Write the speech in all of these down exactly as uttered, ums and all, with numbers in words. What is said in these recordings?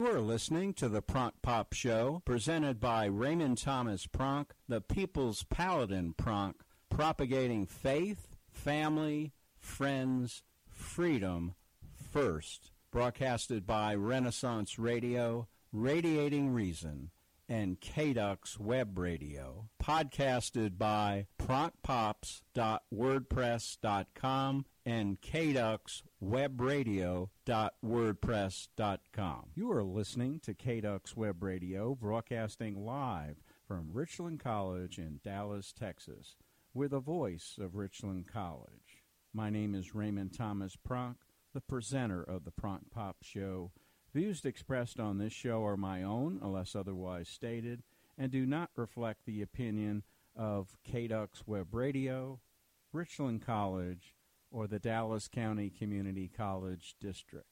You're listening to the Pronk Pop Show, presented by Raymond Thomas Pronk, the People's Paladin Pronk, propagating faith, family, friends, freedom first. Broadcasted by Renaissance Radio, Radiating Reason, and K D U X Web Radio. Podcasted by pronk pops dot wordpress dot com and K D U X Web Radio dot wordpress dot com. You are listening to K D U X Web Radio, broadcasting live from Richland College in Dallas, Texas, with the voice of Richland College. My name is Raymond Thomas Pronk, the presenter of the Pronk Pop Show. Views expressed on this show are my own, unless otherwise stated, and do not reflect the opinion of K D U X Web Radio, Richland College, or the Dallas County Community College District.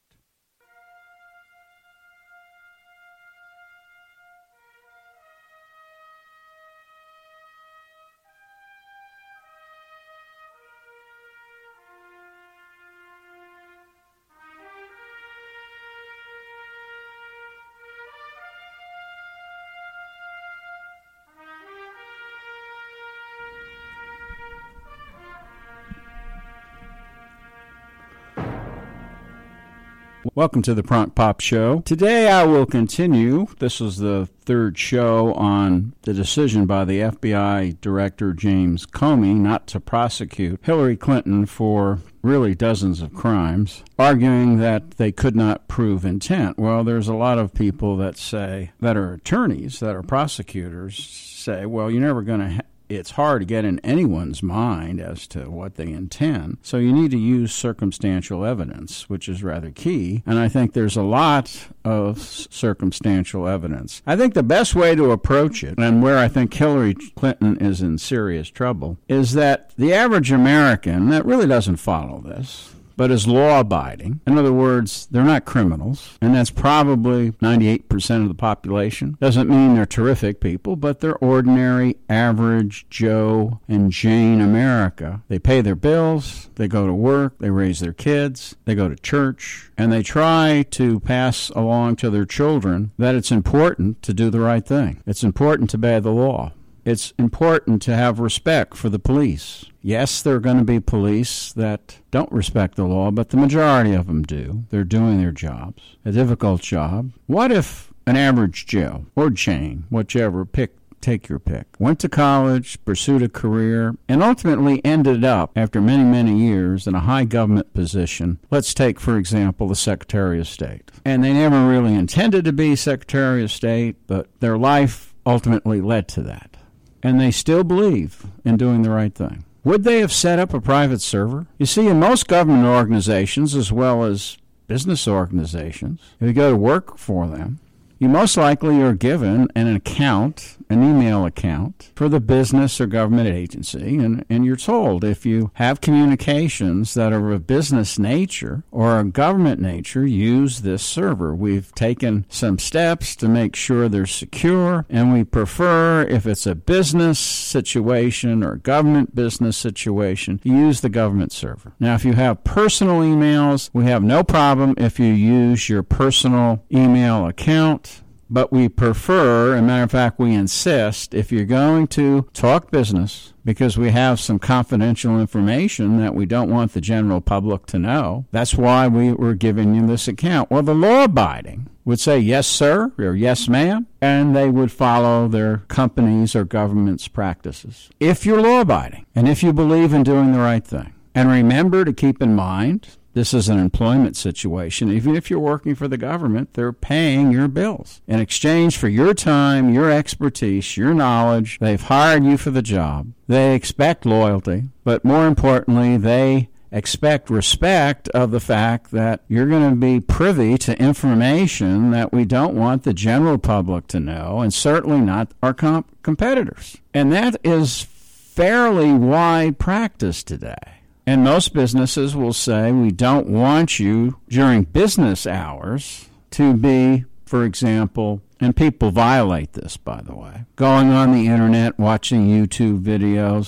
Welcome to the Pronk Pop Show. Today I will continue. This is the third show on the decision by the F B I Director James Comey not to prosecute Hillary Clinton for really dozens of crimes, arguing that they could not prove intent. Well, there's a lot of people that say, that are attorneys, that are prosecutors, say, well, you're never going to ha- it's hard to get in anyone's mind as to what they intend. So you need to use circumstantial evidence, which is rather key. And I think there's a lot of circumstantial evidence. I think the best way to approach it, and where I think Hillary Clinton is in serious trouble, is that the average American that really doesn't follow this, but is law-abiding. In other words, they're not criminals, and that's probably ninety-eight percent of the population. Doesn't mean they're terrific people, but they're ordinary, average Joe and Jane America. They pay their bills, they go to work, they raise their kids, they go to church, and they try to pass along to their children that it's important to do the right thing. It's important to obey the law. It's important to have respect for the police. Yes, there are going to be police that don't respect the law, but the majority of them do. They're doing their jobs, a difficult job. What if an average Joe or Jane, whichever, pick, take your pick, went to college, pursued a career, and ultimately ended up, after many, many years, in a high government position? Let's take, for example, the Secretary of State. And they never really intended to be Secretary of State, but their life ultimately led to that. And they still believe in doing the right thing. Would they have set up a private server? You see, in most government organizations, as well as business organizations, if you go to work for them, you most likely are given an account, an email account, for the business or government agency, and, and you're told if you have communications that are of a business nature or a government nature, use this server. We've taken some steps to make sure they're secure, and we prefer, if it's a business situation or government business situation, to use the government server. Now, if you have personal emails, we have no problem if you use your personal email account. But we prefer, as a matter of fact, we insist, if you're going to talk business, because we have some confidential information that we don't want the general public to know, that's why we were giving you this account. Well, the law-abiding would say, yes, sir, or yes, ma'am, and they would follow their company's or government's practices. If you're law-abiding, and if you believe in doing the right thing. And remember to keep in mind, this is an employment situation. Even if you're working for the government, they're paying your bills. In exchange for your time, your expertise, your knowledge, they've hired you for the job. They expect loyalty, but more importantly, they expect respect of the fact that you're going to be privy to information that we don't want the general public to know, and certainly not our comp- competitors. And that is fairly wide practice today. And most businesses will say, we don't want you during business hours to be, for example, and people violate this, by the way, going on the internet, watching YouTube videos,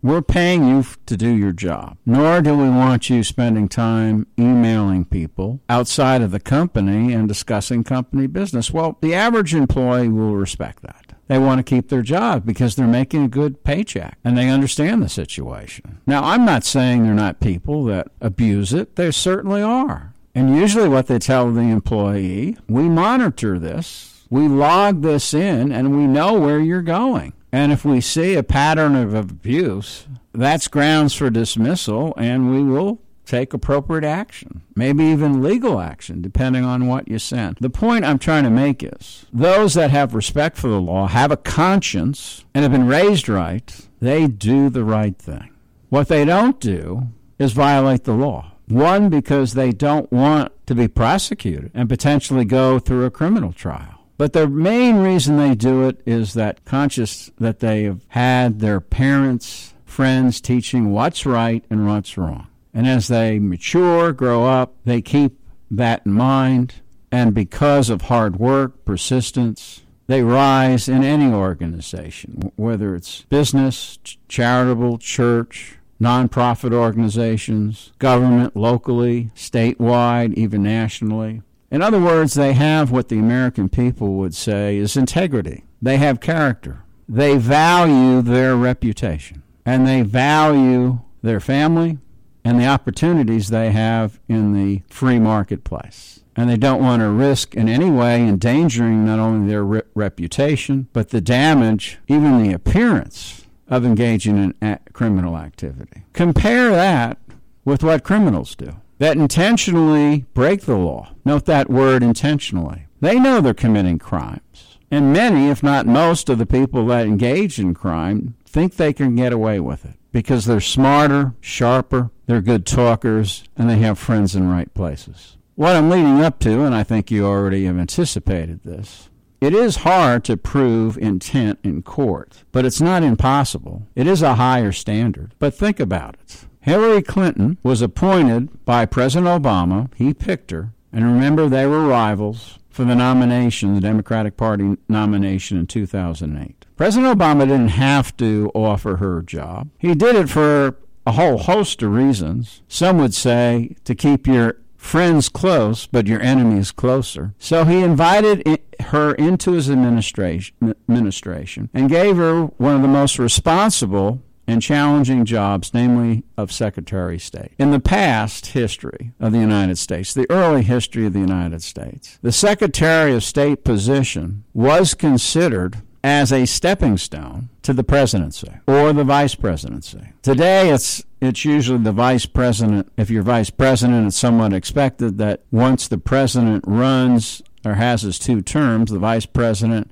We're paying you to do your job. Nor do we want you spending time emailing people outside of the company and discussing company business. Well, the average employee will respect that. They want to keep their job because they're making a good paycheck and they understand the situation. Now, I'm not saying they're not people that abuse it. There certainly are. And usually what they tell the employee, we monitor this, we log this in, and we know where you're going. And if we see a pattern of abuse, that's grounds for dismissal, and we will take appropriate action, maybe even legal action, depending on what you send. The point I'm trying to make is those that have respect for the law, have a conscience, and have been raised right, they do the right thing. What they don't do is violate the law. One, because they don't want to be prosecuted and potentially go through a criminal trial. But the main reason they do it is that conscious that they have had their parents, friends teaching what's right and what's wrong. And as they mature, grow up, they keep that in mind. And because of hard work, persistence, they rise in any organization, whether it's business, charitable, church, nonprofit organizations, government locally, statewide, even nationally. In other words, they have what the American people would say is integrity. They have character. They value their reputation. And they value their family and the opportunities they have in the free marketplace. And they don't want to risk in any way endangering not only their re- reputation, but the damage, even the appearance of engaging in a- criminal activity. Compare that with what criminals do. That intentionally break the law. Note that word intentionally. They know they're committing crimes. And many, if not most, of the people that engage in crime think they can get away with it because they're smarter, sharper, they're good talkers, and they have friends in right places. What I'm leading up to, and I think you already have anticipated this, it is hard to prove intent in court, but it's not impossible. It is a higher standard. But think about it. Hillary Clinton was appointed by President Obama. He picked her. And remember, they were rivals for the nomination, the Democratic Party nomination in two thousand eight. President Obama didn't have to offer her a job. He did it for a whole host of reasons. Some would say to keep your friends close, but your enemies closer. So he invited her into his administration, administration and gave her one of the most responsible and challenging jobs, namely of Secretary of State. In the past history of the United States, the early history of the United States, the Secretary of State position was considered as a stepping stone to the presidency or the vice presidency. Today, it's it's usually the vice president. If you're vice president, it's somewhat expected that once the president runs or has his two terms, the vice president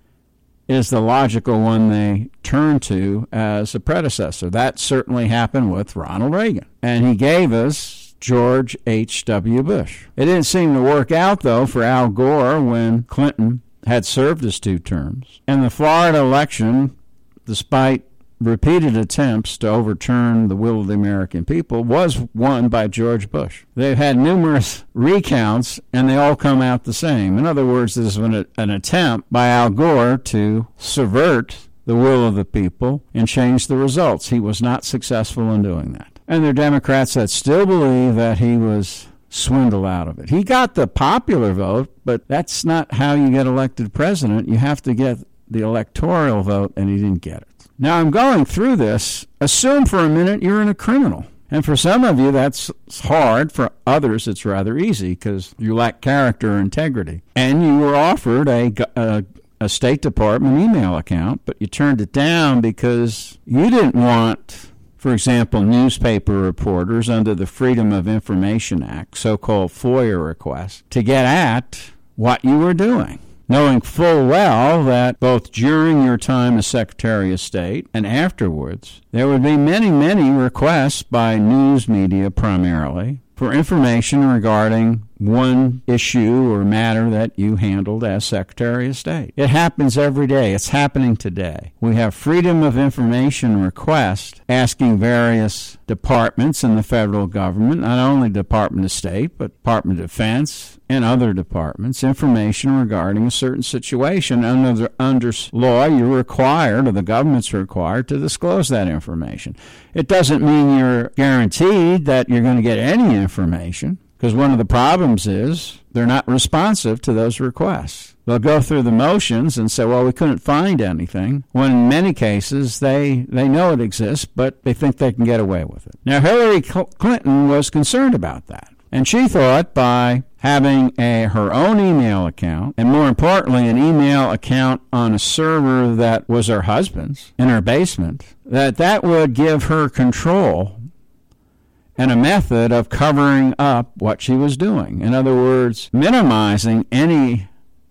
is the logical one they turn to as a predecessor. That certainly happened with Ronald Reagan. And he gave us George H W. Bush. It didn't seem to work out, though, for Al Gore when Clinton had served his two terms. And the Florida election, despite repeated attempts to overturn the will of the American people, was won by George Bush. They've had numerous recounts, and they all come out the same. In other words, this is an, an attempt by Al Gore to subvert the will of the people and change the results. He was not successful in doing that. And there are Democrats that still believe that he was swindled out of it. He got the popular vote, but that's not how you get elected president. You have to get the electoral vote, and he didn't get it. Now, I'm going through this. Assume for a minute you're in a criminal. And for some of you, that's hard. For others, it's rather easy because you lack character or integrity. And you were offered a, a, a State Department email account, but you turned it down because you didn't want, for example, newspaper reporters under the Freedom of Information Act, so-called FOIA requests, to get at what you were doing, knowing full well that both during your time as Secretary of State and afterwards, there would be many, many requests by news media primarily for information regarding one issue or matter that you handled as Secretary of State. It happens every day. It's happening today. We have freedom of information requests asking various departments in the federal government, not only Department of State, but Department of Defense and other departments, information regarding a certain situation. Under, under law, you're required, or the government's required, to disclose that information. It doesn't mean you're guaranteed that you're going to get any information, because one of the problems is they're not responsive to those requests. They'll go through the motions and say, well, we couldn't find anything, when in many cases they, they know it exists, but they think they can get away with it. Now, Hillary Clinton was concerned about that, and she thought by having a her own email account, and more importantly, an email account on a server that was her husband's in her basement, that that would give her control and a method of covering up what she was doing. In other words, minimizing any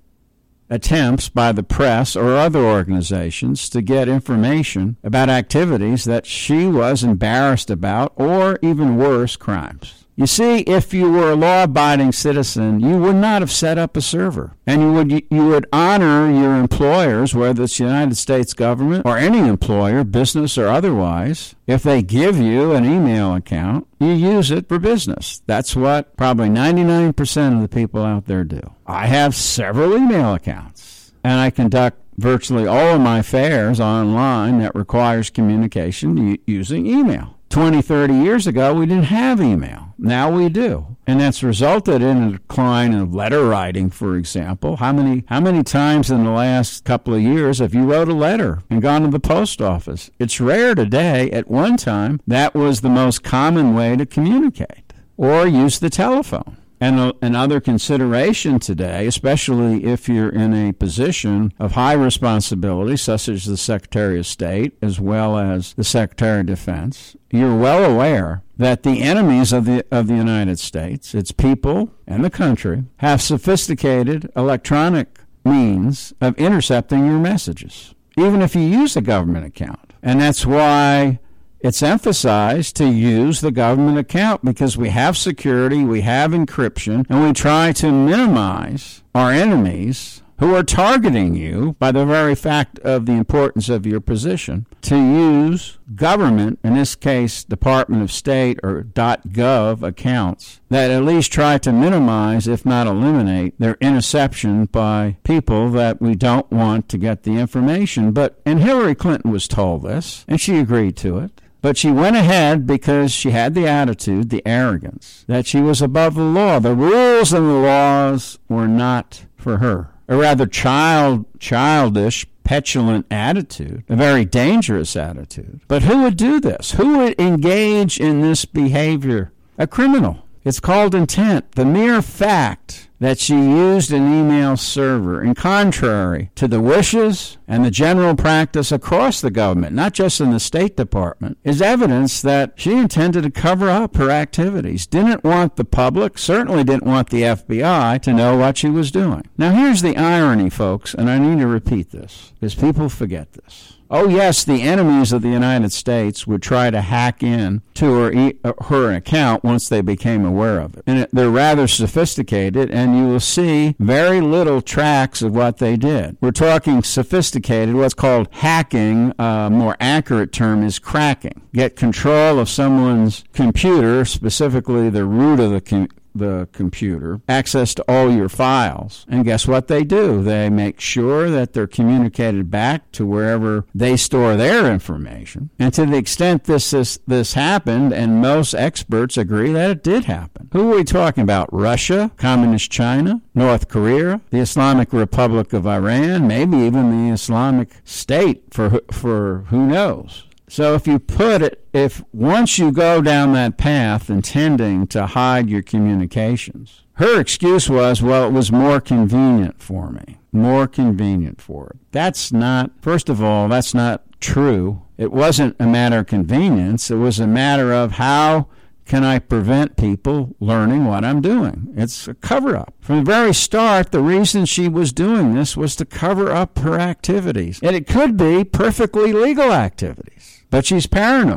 attempts by the press or other organizations to get information about activities that she was embarrassed about, or even worse, crimes. You see, if you were a law-abiding citizen, you would not have set up a server. And you would you would honor your employers, whether it's the United States government or any employer, business or otherwise. If they give you an email account, you use it for business. That's what probably ninety-nine percent of the people out there do. I have several email accounts, and I conduct virtually all of my affairs online that requires communication using email. twenty, thirty years ago, we didn't have email. Now we do. And that's resulted in a decline of letter writing, for example. How many how many times in the last couple of years have you wrote a letter and gone to the post office? It's rare today. At one time, that was the most common way to communicate, or use the telephone. And another consideration today, especially if you're in a position of high responsibility, such as the Secretary of State as well as the Secretary of Defense, you're well aware that the enemies of the of the United States, its people and the country, have sophisticated electronic means of intercepting your messages, even if you use a government account. And that's why it's emphasized to use the government account, because we have security, we have encryption, and we try to minimize our enemies who are targeting you by the very fact of the importance of your position, to use government, in this case Department of State or .gov accounts, that at least try to minimize, if not eliminate, their interception by people that we don't want to get the information. But, and Hillary Clinton was told this, and she agreed to it. But she went ahead because she had the attitude, the arrogance, that she was above the law. The rules and the laws were not for her. A rather child, childish, petulant attitude, a very dangerous attitude. But who would do this? Who would engage in this behavior? A criminal. It's called intent. The mere fact that she used an email server, in contrary to the wishes and the general practice across the government, not just in the State Department, is evidence that she intended to cover up her activities. Didn't want the public, certainly didn't want the F B I to know what she was doing. Now here's the irony, folks, and I need to repeat this, because people forget this. Oh, yes, the enemies of the United States would try to hack in to her, e- her account once they became aware of it. And it, they're rather sophisticated, and you will see very little tracks of what they did. We're talking sophisticated, what's called hacking. A more accurate term is cracking. Get control of someone's computer, specifically the root of the computer, the computer, access to all your files. And guess what they do? They make sure that they're communicated back to wherever they store their information. And to the extent this this, this happened, and most experts agree that it did happen. Who are we talking about? Russia, Communist China, North Korea, the Islamic Republic of Iran, maybe even the Islamic State, for for who knows. So if you put it, if once you go down that path intending to hide your communications, her excuse was, well, it was more convenient for me, more convenient for her. That's not, first of all, that's not true. It wasn't a matter of convenience. It was a matter of how can I prevent people learning what I'm doing? It's a cover-up. From the very start, the reason she was doing this was to cover up her activities. And it could be perfectly legal activities. But she's paranoid.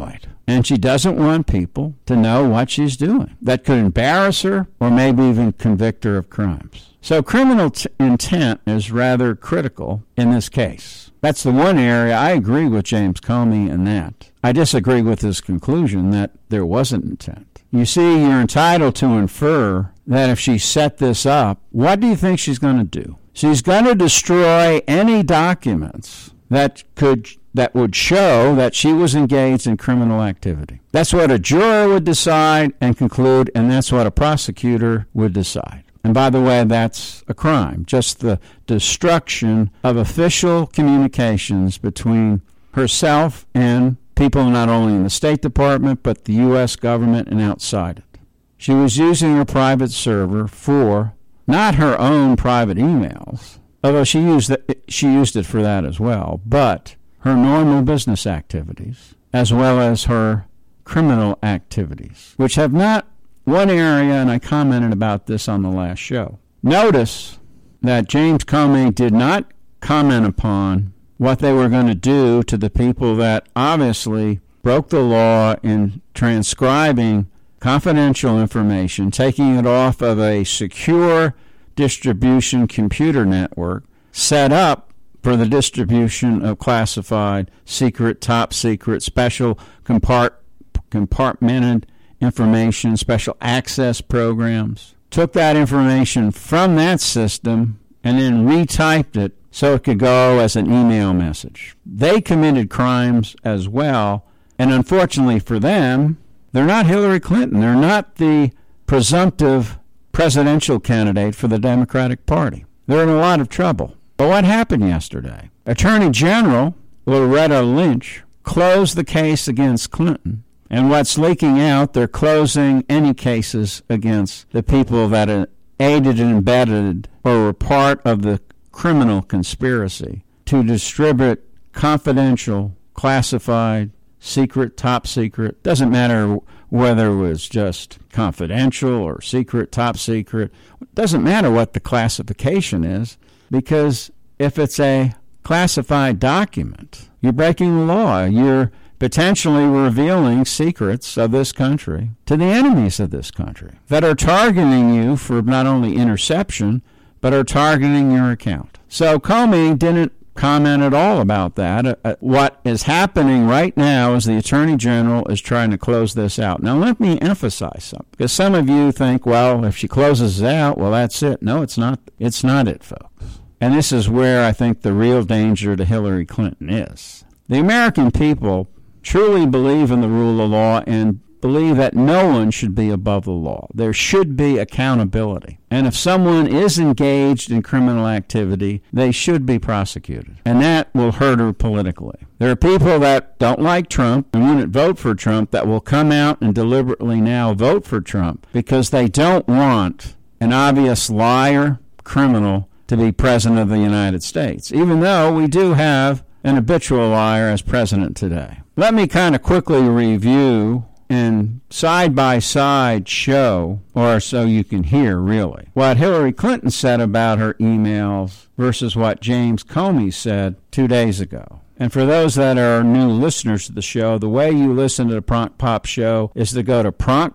And she doesn't want people to know what she's doing. That could embarrass her or maybe even convict her of crimes. So criminal t- intent is rather critical in this case. That's the one area I agree with James Comey in that. I disagree with his conclusion that there wasn't intent. You see, you're entitled to infer that if she set this up, what do you think she's going to do? She's going to destroy any documents that could that would show that she was engaged in criminal activity. That's what a juror would decide and conclude, and that's what a prosecutor would decide. And by the way, that's a crime, just the destruction of official communications between herself and people not only in the State Department, but the U S government and outside it. She was using her private server for not her own private emails, although she used it, she used it for that as well, but her normal business activities, as well as her criminal activities, which have not one area, and I commented about this on the last show. Notice that James Comey did not comment upon what they were going to do to the people that obviously broke the law in transcribing confidential information, taking it off of a secure distribution computer network set up for the distribution of classified, secret, top secret, special compart- compartmented information, special access programs. Took that information from that system and then retyped it so it could go as an email message. They committed crimes as well, and unfortunately for them, they're not Hillary Clinton. They're not the presumptive presidential candidate for the Democratic Party. They're in a lot of trouble. But what happened yesterday? Attorney General Loretta Lynch closed the case against Clinton. And what's leaking out, they're closing any cases against the people that aided and abetted or were part of the criminal conspiracy to distribute confidential, classified, secret, top secret. Doesn't matter whether it was just confidential or secret, top secret. Doesn't matter what the classification is, because if it's a classified document, you're breaking the law. You're potentially revealing secrets of this country to the enemies of this country that are targeting you for not only interception, but are targeting your account. So Comey didn't comment at all about that. Uh, what is happening right now is the Attorney General is trying to close this out. Now, let me emphasize something, because some of you think, well, if she closes it out, well, that's it. No, it's not. It's not it, folks. And this is where I think the real danger to Hillary Clinton is. The American people truly believe in the rule of law and believe that no one should be above the law. There should be accountability. And if someone is engaged in criminal activity, they should be prosecuted. And that will hurt her politically. There are people that don't like Trump and wouldn't vote for Trump that will come out and deliberately now vote for Trump because they don't want an obvious liar, criminal, to be president of the United States, even though we do have an habitual liar as president today. Let me kind of quickly review and side-by-side show, or so you can hear, really, what Hillary Clinton said about her emails versus what James Comey said two days ago. And for those that are new listeners to the show, the way you listen to the Pronk Pop Show is to go to pronk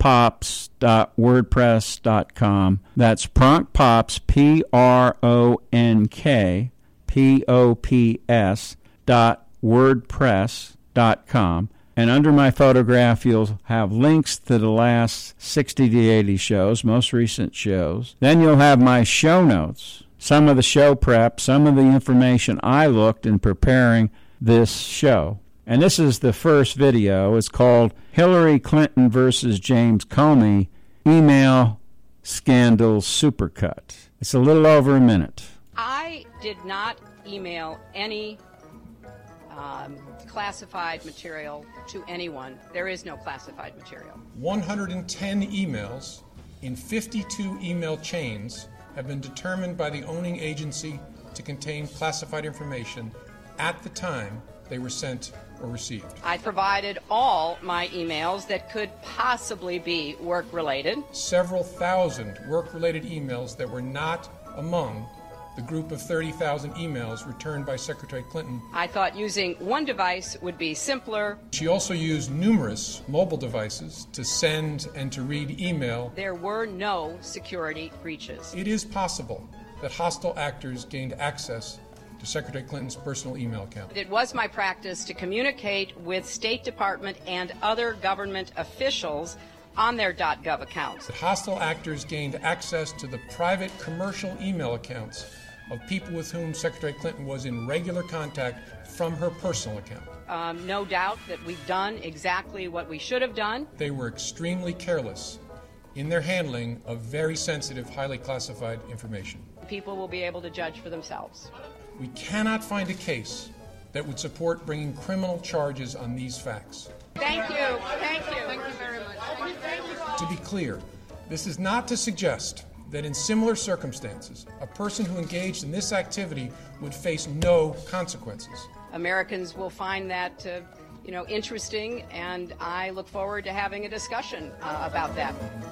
pops dot wordpress dot com. That's Pronk Pops, P R O N K P O P S dot wordpress dot com. And under my photograph, you'll have links to the last sixty to eighty shows, most recent shows. Then you'll have my show notes, some of the show prep, some of the information I looked in preparing this show. And this is the first video. It's called Hillary Clinton versus James Comey, Email Scandal Supercut. It's a little over a minute. I did not email any um, classified material to anyone. There is no classified material. one hundred ten emails in fifty-two email chains have been determined by the owning agency to contain classified information at the time they were sent or received. I provided all my emails that could possibly be work-related. Several thousand work-related emails that were not among the group of thirty thousand emails returned by Secretary Clinton. I thought using one device would be simpler. She also used numerous mobile devices to send and to read email. There were no security breaches. It is possible that hostile actors gained access to Secretary Clinton's personal email account. It was my practice to communicate with State Department and other government officials on their .gov accounts. That hostile actors gained access to the private commercial email accounts of people with whom Secretary Clinton was in regular contact from her personal account. Um, no doubt that we've done exactly what we should have done. They were extremely careless in their handling of very sensitive, highly classified information. People will be able to judge for themselves. We cannot find a case that would support bringing criminal charges on these facts. Thank you. Thank you. Thank you very much. To be clear, this is not to suggest that in similar circumstances, a person who engaged in this activity would face no consequences. Americans will find that, uh, you know, interesting, and I look forward to having a discussion uh, about that.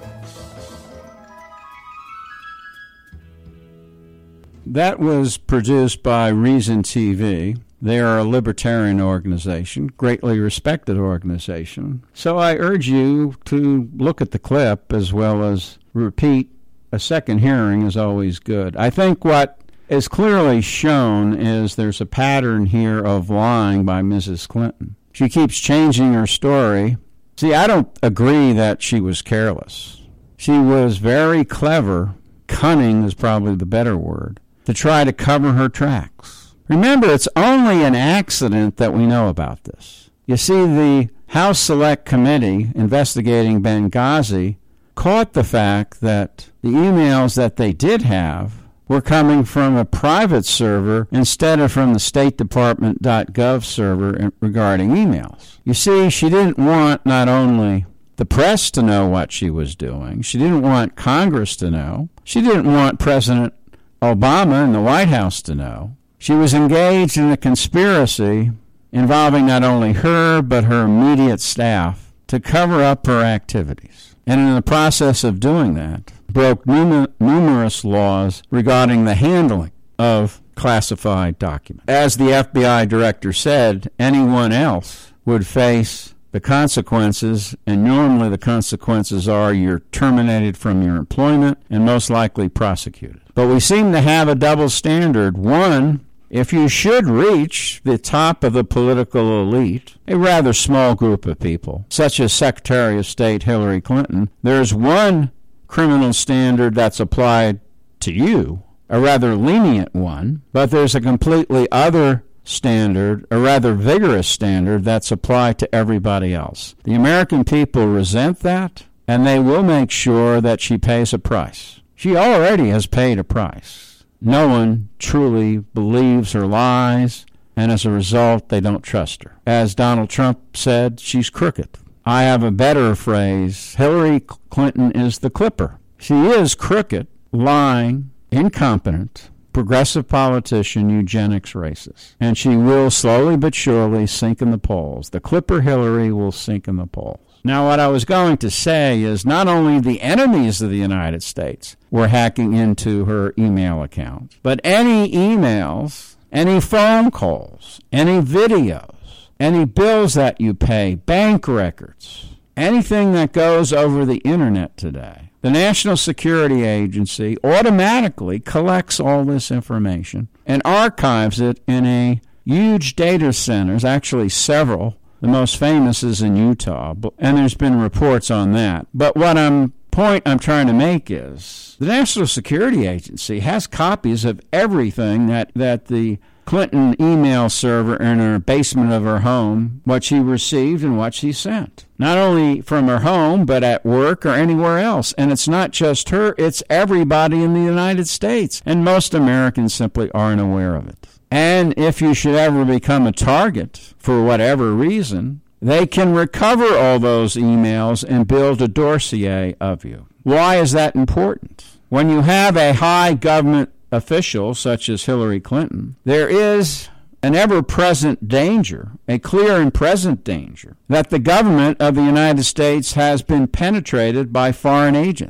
That was produced by Reason T V. They are a libertarian organization, greatly respected organization. So I urge you to look at the clip as well as repeat. A second hearing is always good. I think what is clearly shown is there's a pattern here of lying by Missus Clinton. She keeps changing her story. See, I don't agree that she was careless. She was very clever. Cunning is probably the better word, to try to cover her tracks. Remember, it's only an accident that we know about this. You see, the House Select Committee investigating Benghazi caught the fact that the emails that they did have were coming from a private server instead of from the State Department .gov server regarding emails. You see, she didn't want not only the press to know what she was doing, she didn't want Congress to know, she didn't want President Obama and the White House to know. She was engaged in a conspiracy involving not only her but her immediate staff to cover up her activities. And in the process of doing that, broke num- numerous laws regarding the handling of classified documents. As the F B I director said, anyone else would face the consequences, and normally the consequences are you're terminated from your employment and most likely prosecuted. But we seem to have a double standard. One, if you should reach the top of the political elite, a rather small group of people, such as Secretary of State Hillary Clinton, there's one criminal standard that's applied to you, a rather lenient one, but there's a completely other standard, a rather vigorous standard that's applied to everybody else. The American people resent that, and they will make sure that she pays a price. She already has paid a price. No one truly believes her lies, and as a result, they don't trust her. As Donald Trump said, she's crooked. I have a better phrase. Hillary Clinton is the clipper. She is crooked, lying, incompetent, progressive politician, eugenics racist. And she will slowly but surely sink in the polls. The clipper Hillary will sink in the polls. Now, what I was going to say is not only the enemies of the United States were hacking into her email account, but any emails, any phone calls, any videos, any bills that you pay, bank records, anything that goes over the internet today. The National Security Agency automatically collects all this information and archives it in a huge data centers, actually several. The most famous is in Utah, and there's been reports on that. But what I'm point I'm trying to make is the National Security Agency has copies of everything that, that the Clinton email server in her basement of her home, what she received and what she sent. Not only from her home, but at work or anywhere else. And it's not just her, it's everybody in the United States. And most Americans simply aren't aware of it. And if you should ever become a target for whatever reason, they can recover all those emails and build a dossier of you. Why is that important? When you have a high government official such as Hillary Clinton, there is an ever-present danger, a clear and present danger, that the government of the United States has been penetrated by foreign agents.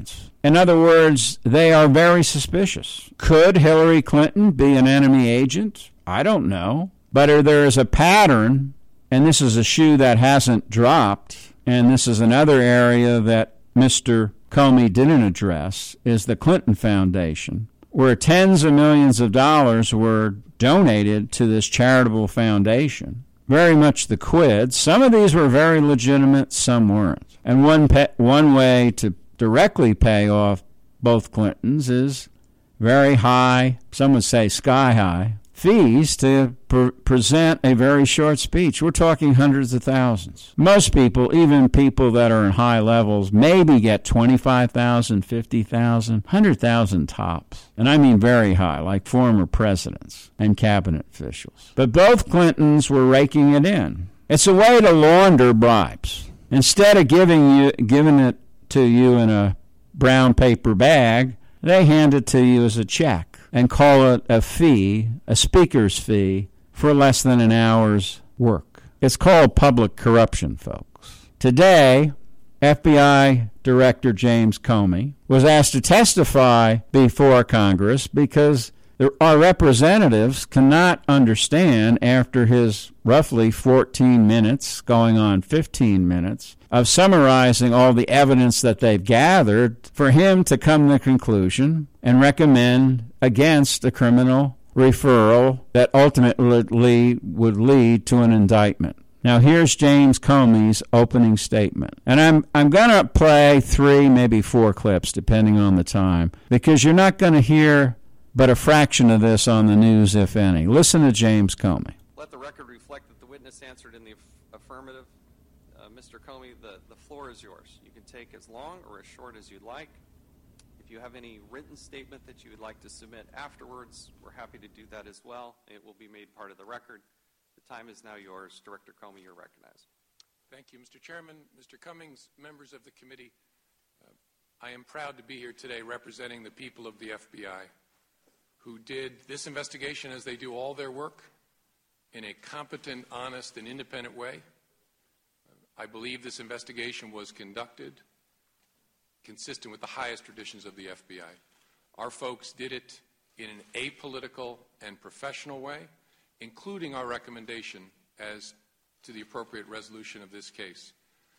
In other words, they are very suspicious. Could Hillary Clinton be an enemy agent? I don't know. But there is a pattern, and this is a shoe that hasn't dropped, and this is another area that Mister Comey didn't address, is the Clinton Foundation, where tens of millions of dollars were donated to this charitable foundation. Very much the quid. Some of these were very legitimate, some weren't. And one pe- one way to directly pay off both Clintons is very high, some would say sky high, fees to pre- present a very short speech. We're talking hundreds of thousands. Most people, even people that are in high levels, maybe get twenty-five thousand dollars, fifty thousand dollars, one hundred thousand dollars tops. And I mean very high, like former presidents and cabinet officials. But both Clintons were raking it in. It's a way to launder bribes. Instead of giving you giving it to you in a brown paper bag, they hand it to you as a check and call it a fee, a speaker's fee, for less than an hour's work. It's called public corruption, folks. Today, F B I Director James Comey was asked to testify before Congress because our representatives cannot understand, after his roughly fourteen minutes, going on fifteen minutes, of summarizing all the evidence that they've gathered, for him to come to the conclusion and recommend against a criminal referral that ultimately would lead to an indictment. Now, here's James Comey's opening statement. And I'm I'm going to play three, maybe four clips, depending on the time, because you're not going to hear but a fraction of this on the news, if any. Listen to James Comey. Let the record reflect that the witness answered in the affirmative. Uh, Mister Comey, the, the floor is yours. You can take as long or as short as you'd like. If you have any written statement that you would like to submit afterwards, we're happy to do that as well. It will be made part of the record. The time is now yours. Director Comey, you're recognized. Thank you, Mister Chairman. Mister Cummings, members of the committee, uh, I am proud to be here today representing the people of the F B I, who did this investigation, as they do all their work, in a competent, honest, and independent way. I believe this investigation was conducted consistent with the highest traditions of the F B I. Our folks did it in an apolitical and professional way, including our recommendation as to the appropriate resolution of this case.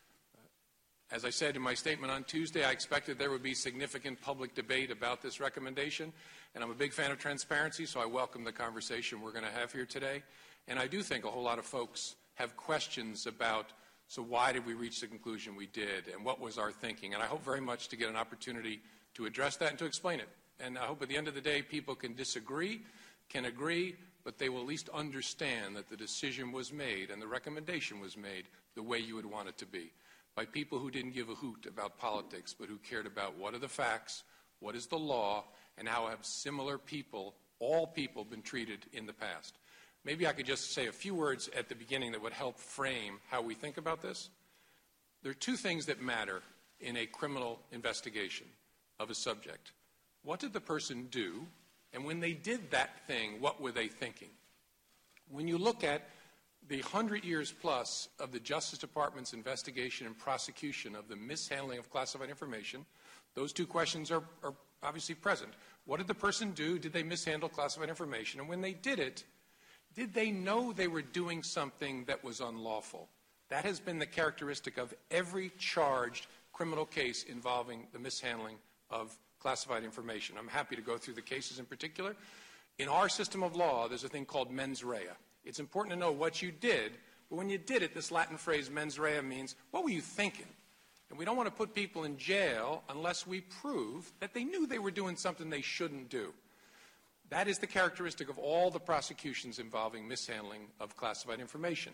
As I said in my statement on Tuesday, I expected there would be significant public debate about this recommendation, and I'm a big fan of transparency, so I welcome the conversation we're going to have here today. And I do think a whole lot of folks have questions about, so why did we reach the conclusion we did, and what was our thinking? And I hope very much to get an opportunity to address that and to explain it. And I hope at the end of the day people can disagree, can agree, but they will at least understand that the decision was made and the recommendation was made the way you would want it to be, by people who didn't give a hoot about politics, but who cared about what are the facts, what is the law, and how have similar people, all people, been treated in the past. Maybe I could just say a few words at the beginning that would help frame how we think about this. There are two things that matter in a criminal investigation of a subject. What did the person do? And when they did that thing, what were they thinking? When you look at the hundred years plus of the Justice Department's investigation and prosecution of the mishandling of classified information, those two questions are, are obviously present. What did the person do? Did they mishandle classified information? And when they did it, did they know they were doing something that was unlawful? That has been the characteristic of every charged criminal case involving the mishandling of classified information. I'm happy to go through the cases in particular. In our system of law, there's a thing called mens rea. It's important to know what you did, but when you did it, this Latin phrase mens rea means, what were you thinking? And we don't want to put people in jail unless we prove that they knew they were doing something they shouldn't do. That is the characteristic of all the prosecutions involving mishandling of classified information.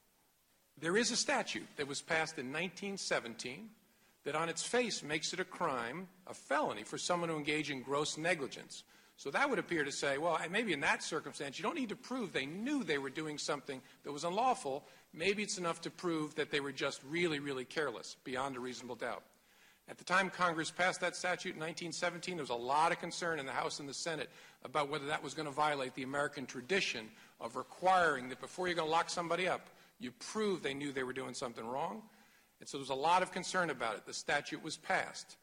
There is a statute that was passed in nineteen seventeen that on its face makes it a crime, a felony, for someone to engage in gross negligence. So that would appear to say, well, maybe in that circumstance, you don't need to prove they knew they were doing something that was unlawful. Maybe it's enough to prove that they were just really, really careless, beyond a reasonable doubt. At the time Congress passed that statute in nineteen seventeen, there was a lot of concern in the House and the Senate about whether that was going to violate the American tradition of requiring that before you're going to lock somebody up, you prove they knew they were doing something wrong. And so there was a lot of concern about it. The statute was passed.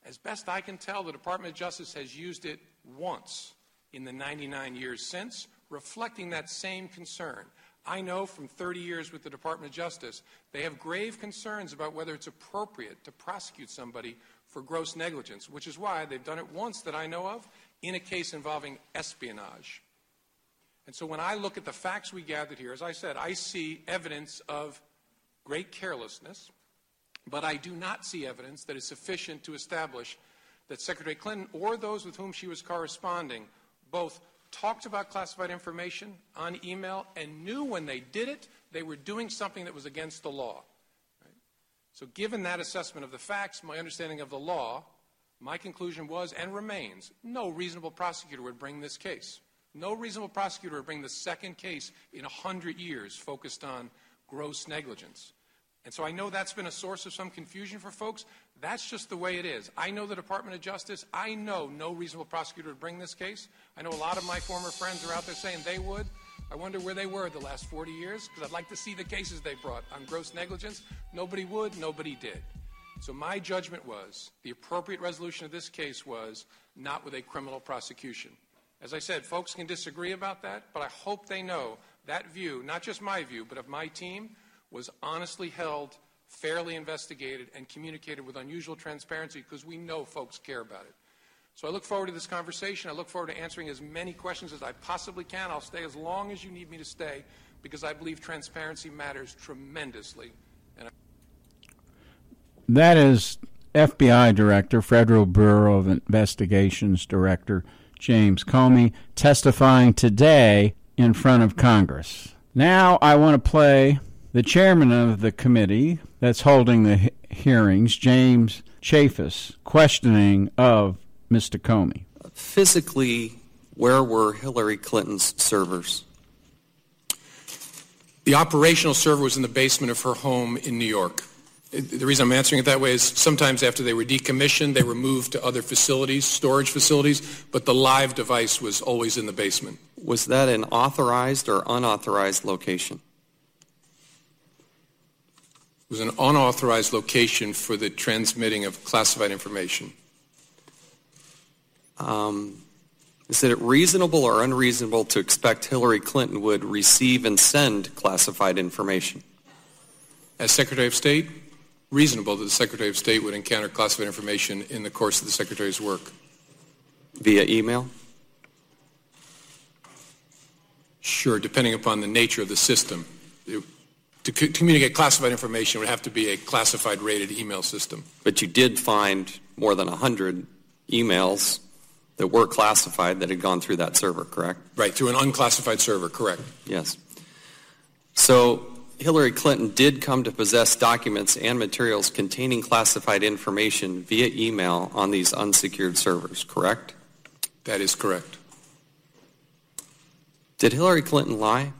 As best I can tell, the Department of Justice has used it once in the ninety-nine years since, reflecting that same concern. I know from thirty years with the Department of Justice, they have grave concerns about whether it's appropriate to prosecute somebody for gross negligence, which is why they've done it once that I know of in a case involving espionage. And so when I look at the facts we gathered here, as I said, I see evidence of great carelessness, but I do not see evidence that is sufficient to establish that Secretary Clinton or those with whom she was corresponding both talked about classified information on email and knew when they did it, they were doing something that was against the law. Right? So given that assessment of the facts, my understanding of the law, my conclusion was and remains, no reasonable prosecutor would bring this case. No reasonable prosecutor would bring the second case in a hundred years focused on gross negligence. And so I know that's been a source of some confusion for folks. That's just the way it is. I know the Department of Justice. I know no reasonable prosecutor would bring this case. I know a lot of my former friends are out there saying they would. I wonder where they were the last forty years, because I'd like to see the cases they brought on gross negligence. Nobody would, nobody did. So my judgment was the appropriate resolution of this case was not with a criminal prosecution. As I said, folks can disagree about that, but I hope they know that view, not just my view, but of my team, was honestly held, fairly investigated, and communicated with unusual transparency because we know folks care about it. So I look forward to this conversation. I look forward to answering as many questions as I possibly can. I'll stay as long as you need me to stay because I believe transparency matters tremendously. And I- that is F B I Director, Federal Bureau of Investigations Director James Comey testifying today in front of Congress. Now I want to play the chairman of the committee that's holding the he- hearings, James Chafis, questioning of Mister Comey. Physically, where were Hillary Clinton's servers? The operational server was in the basement of her home in New York. The reason I'm answering it that way is sometimes after they were decommissioned, they were moved to other facilities, storage facilities, but the live device was always in the basement. Was that an authorized or unauthorized location? It was an unauthorized location for the transmitting of classified information. Um, is it reasonable or unreasonable to expect Hillary Clinton would receive and send classified information? As Secretary of State, reasonable that the Secretary of State would encounter classified information in the course of the Secretary's work. Via email? Sure, depending upon the nature of the system. It, to co- communicate classified information would have to be a classified rated email system. But you did find more than one hundred emails that were classified that had gone through that server, correct? Right, through an unclassified server, correct. Yes. So Hillary Clinton did come to possess documents and materials containing classified information via email on these unsecured servers, correct? That is correct. Did Hillary Clinton lie?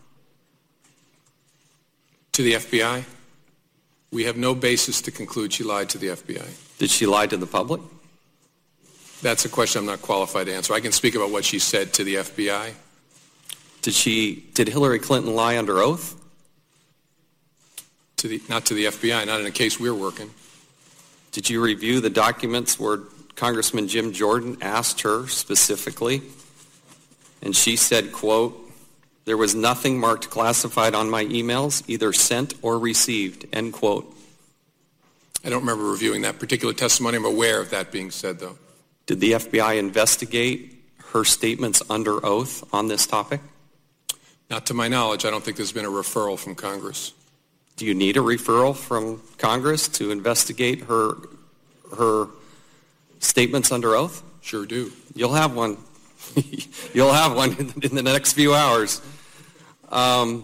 To the F B I, we have no basis to conclude she lied to the F B I. Did she lie to the public? That's a question I'm not qualified to answer. I can speak about what she said to the F B I. Did she? Did Hillary Clinton lie under oath? To the, not to the F B I, not in a case we're working. Did you review the documents where Congressman Jim Jordan asked her specifically, and she said, quote, "There was nothing marked classified on my emails, either sent or received," end quote. I don't remember reviewing that particular testimony. I'm aware of that being said, though. Did the F B I investigate her statements under oath on this topic? Not to my knowledge. I don't think there's been a referral from Congress. Do you need a referral from Congress to investigate her her statements under oath? Sure do. You'll have one. You'll have one in the next few hours. Um,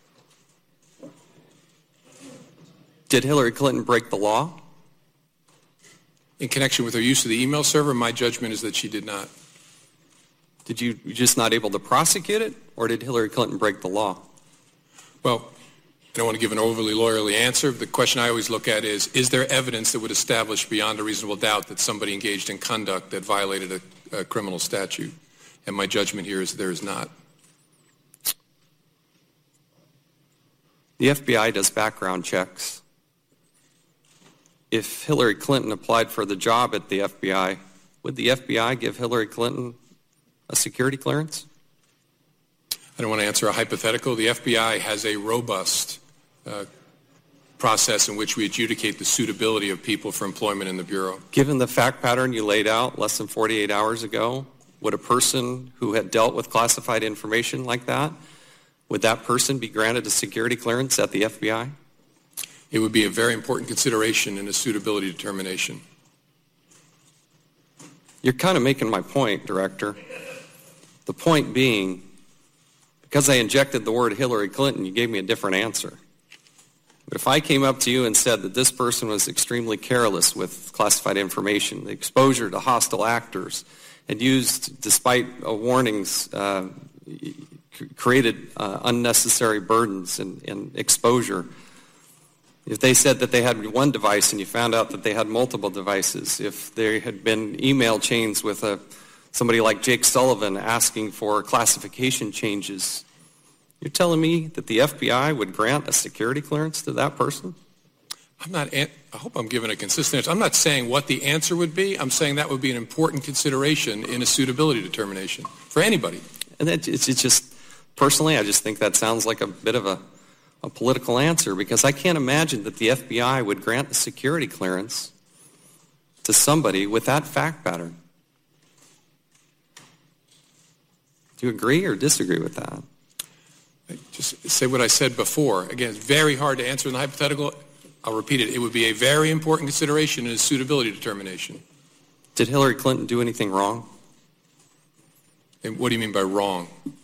did Hillary Clinton break the law? In connection with her use of the email server, my judgment is that she did not. Did you you just not able to prosecute it, or did Hillary Clinton break the law? Well, I don't want to give an overly lawyerly answer. The question I always look at is, is there evidence that would establish beyond a reasonable doubt that somebody engaged in conduct that violated a, a criminal statute? And my judgment here is there is not. The F B I does background checks. if Hillary Clinton applied for the job at the F B I, would the F B I give Hillary Clinton a security clearance? I don't want to answer a hypothetical. The F B I has a robust uh, process in which we adjudicate the suitability of people for employment in the Bureau. Given the fact pattern you laid out less than forty-eight hours ago, would a person who had dealt with classified information like that, would that person be granted a security clearance at the F B I? It would be a very important consideration in a suitability determination. You're kind of making my point, Director. The point being, because I injected the word Hillary Clinton, you gave me a different answer. But if I came up to you and said that this person was extremely careless with classified information, the exposure to hostile actors, had used, despite uh, warnings, uh, created uh, unnecessary burdens and, and exposure. If they said that they had one device and you found out that they had multiple devices, if there had been email chains with a, somebody like Jake Sullivan asking for classification changes, you're telling me that the F B I would grant a security clearance to that person? I'm not, I hope I'm giving a consistent answer. I'm not saying what the answer would be. I'm saying that would be an important consideration in a suitability determination for anybody. And that, it's, it's just, personally, I just think that sounds like a bit of a, a political answer, because I can't imagine that the F B I would grant a security clearance to somebody with that fact pattern. Do you agree or disagree with that? Just say what I said before. Again, it's very hard to answer in the hypothetical. I'll repeat it. It would be a very important consideration in a suitability determination. Did Hillary Clinton do anything wrong? And what do you mean by wrong?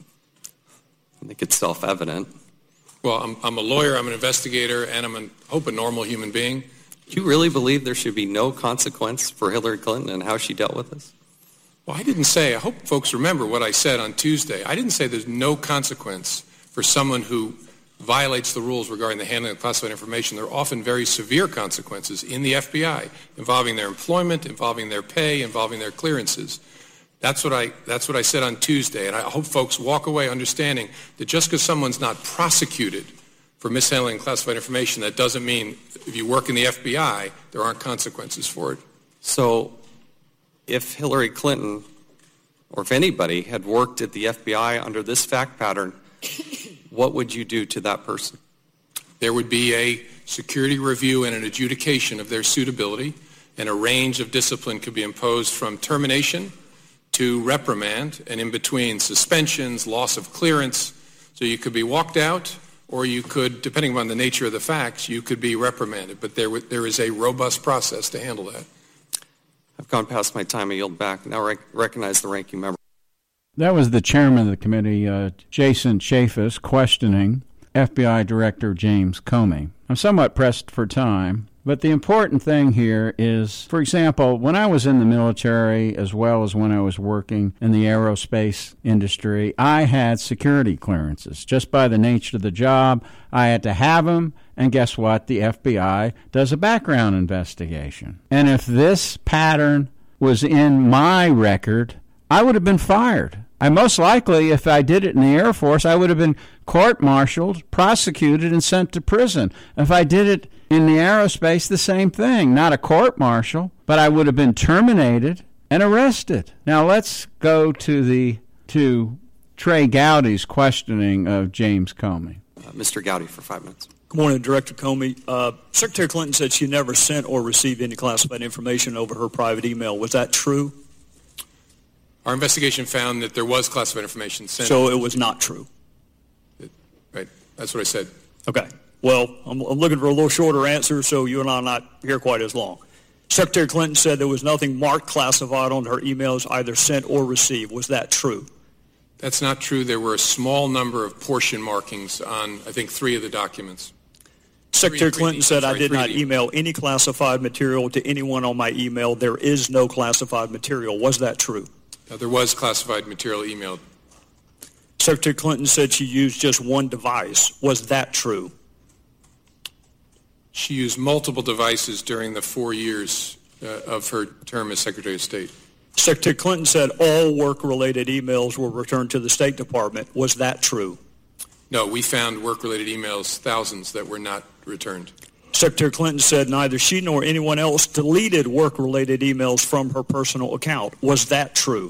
I think it's self-evident. Well, I'm, I'm a lawyer, I'm an investigator, and I'm, I hope, a normal human being. Do you really believe there should be no consequence for Hillary Clinton and how she dealt with this? Well, I didn't say, I hope folks remember what I said on Tuesday. I didn't say there's no consequence for someone who violates the rules regarding the handling of classified information. There are often very severe consequences in the F B I involving their employment, involving their pay, involving their clearances. That's what I, that's what I said on Tuesday, and I hope folks walk away understanding that just because someone's not prosecuted for mishandling classified information, that doesn't mean if you work in the F B I, there aren't consequences for it. So if Hillary Clinton, or if anybody, had worked at the F B I under this fact pattern, what would you do to that person? There would be a security review and an adjudication of their suitability, and a range of discipline could be imposed from termination to reprimand, and in between suspensions, loss of clearance. So you could be walked out, or you could, depending on the nature of the facts, you could be reprimanded. But there, there is a robust process to handle that. I've gone past my time. I yield back. Now rec- recognize the ranking member. That was the chairman of the committee, uh, Jason Chaffetz, questioning F B I Director James Comey. I'm somewhat pressed for time, but the important thing here is, for example, when I was in the military as well as when I was working in the aerospace industry, I had security clearances. Just by the nature of the job, I had to have them, and guess what? The F B I does a background investigation. And if this pattern was in my record, I would have been fired. I most likely, if I did it in the Air Force, I would have been court-martialed, prosecuted, and sent to prison. If I did it in the aerospace, the same thing. Not a court-martial, but I would have been terminated and arrested. Now let's go to the to Trey Gowdy's questioning of James Comey. Uh, Mister Gowdy for five minutes. Good morning, Director Comey. Uh, Secretary Clinton said she never sent or received any classified information over her private email. Was that true? Our investigation found that there was classified information sent. So it was not true? It, right. That's what I said. Okay. Well, I'm, I'm looking for a little shorter answer, so you and I are not here quite as long. Secretary Clinton said there was nothing marked classified on her emails, either sent or received. Was that true? That's not true. There were a small number of portion markings on, I think, three of the documents. Secretary three, Clinton three, said, sorry, I did not three. email any classified material to anyone on my email. There is no classified material. Was that true? Now, there was classified material emailed. Secretary Clinton said she used just one device. Was that true? She used multiple devices during the four years uh, of her term as Secretary of State. Secretary Clinton said all work-related emails were returned to the State Department. Was that true? No, we found work-related emails, thousands, that were not returned. Secretary Clinton said neither she nor anyone else deleted work-related emails from her personal account. Was that true?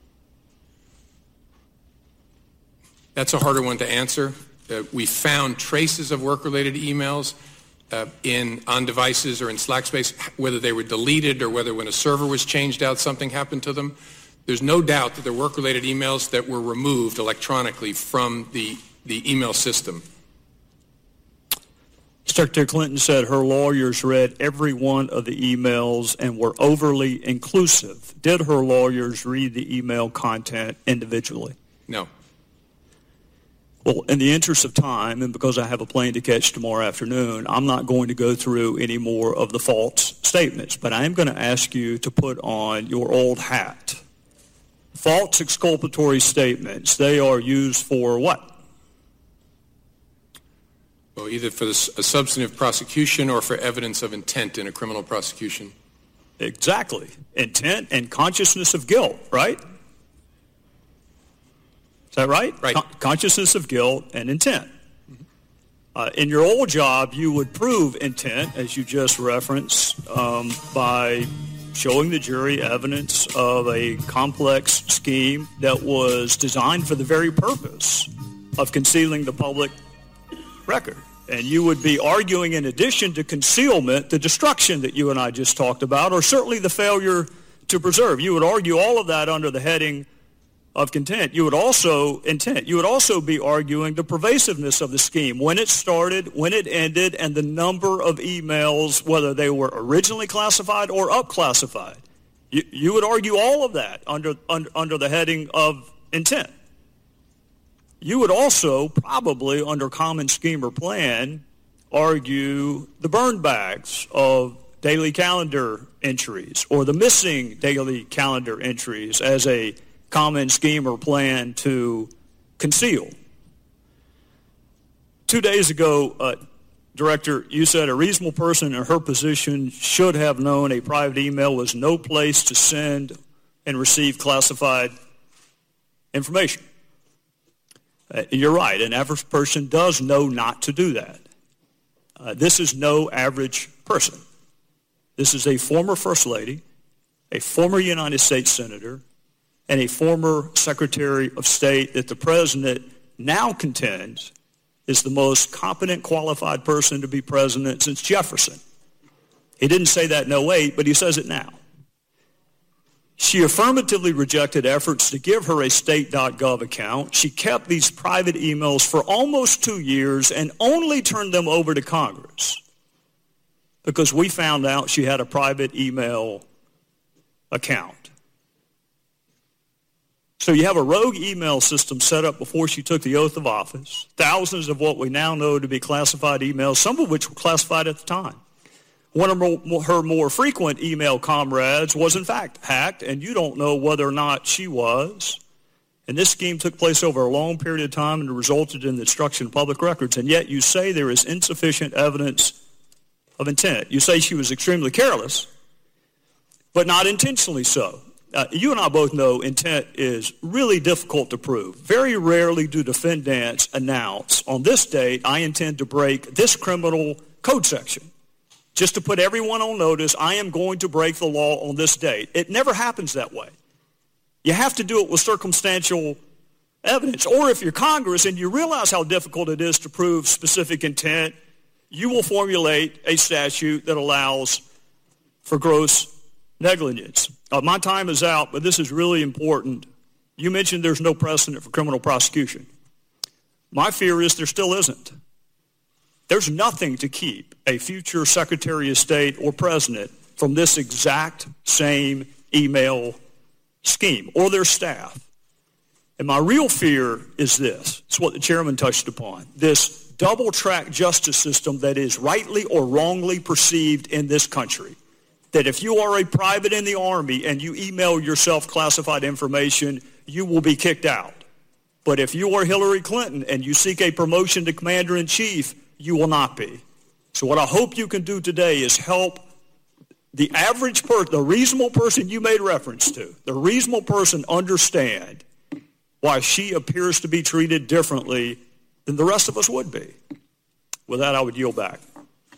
That's a harder one to answer. Uh, we found traces of work-related emails uh, in on devices or in Slack space, whether they were deleted or whether when a server was changed out something happened to them. There's no doubt that there were work-related emails that were removed electronically from the, the email system. Secretary Clinton said her lawyers read every one of the emails and were overly inclusive. Did her lawyers read the email content individually? No. Well, in the interest of time, and because I have a plane to catch tomorrow afternoon, I'm not going to go through any more of the false statements, but I am going to ask you to put on your old hat. False exculpatory statements, they are used for what? Well, either for a substantive prosecution or for evidence of intent in a criminal prosecution. Exactly. Intent and consciousness of guilt, right? Is that right? Right. Con- consciousness of guilt and intent. Mm-hmm. Uh, in your old job, you would prove intent, as you just referenced, um, by showing the jury evidence of a complex scheme that was designed for the very purpose of concealing the public record. And you would be arguing, in addition to concealment, the destruction that you and I just talked about, or certainly the failure to preserve. You would argue all of that under the heading of content. You would also intent. You would also be arguing the pervasiveness of the scheme, when it started, when it ended, and the number of emails, whether they were originally classified or up-classified. You, you would argue all of that under, under under the heading of intent. You would also probably, under common scheme or plan, argue the burn bags of daily calendar entries or the missing daily calendar entries as a common scheme or plan to conceal. Two days ago, uh, Director, you said a reasonable person in her position should have known a private email was no place to send and receive classified information. Uh, you're right. An average person does know not to do that. Uh, this is no average person. This is a former First Lady, a former United States Senator, and a former Secretary of State that the President now contends is the most competent, qualified person to be president since Jefferson. He didn't say that in oh eight, but he says it now. She affirmatively rejected efforts to give her a state dot gov account. She kept these private emails for almost two years and only turned them over to Congress because we found out she had a private email account. So you have a rogue email system set up before she took the oath of office, thousands of what we now know to be classified emails, some of which were classified at the time. One of her more frequent email comrades was, in fact, hacked, and you don't know whether or not she was. And this scheme took place over a long period of time and resulted in the destruction of public records. And yet you say there is insufficient evidence of intent. You say she was extremely careless, but not intentionally so. Uh, you and I both know intent is really difficult to prove. Very rarely do defendants announce, on this date, I intend to break this criminal code section. Just to put everyone on notice, I am going to break the law on this date. It never happens that way. You have to do it with circumstantial evidence. Or if you're Congress and you realize how difficult it is to prove specific intent, you will formulate a statute that allows for gross negligence. Uh, my time is out, but this is really important. You mentioned there's no precedent for criminal prosecution. My fear is there still isn't. There's nothing to keep a future Secretary of State or President from this exact same email scheme or their staff. And my real fear is this. It's what the chairman touched upon. This double-track justice system that is rightly or wrongly perceived in this country. That if you are a private in the Army and you email yourself classified information, you will be kicked out. But if you are Hillary Clinton and you seek a promotion to Commander-in-Chief, you will not be. So what I hope you can do today is help the average person, the reasonable person you made reference to, the reasonable person understand why she appears to be treated differently than the rest of us would be. With that, I would yield back.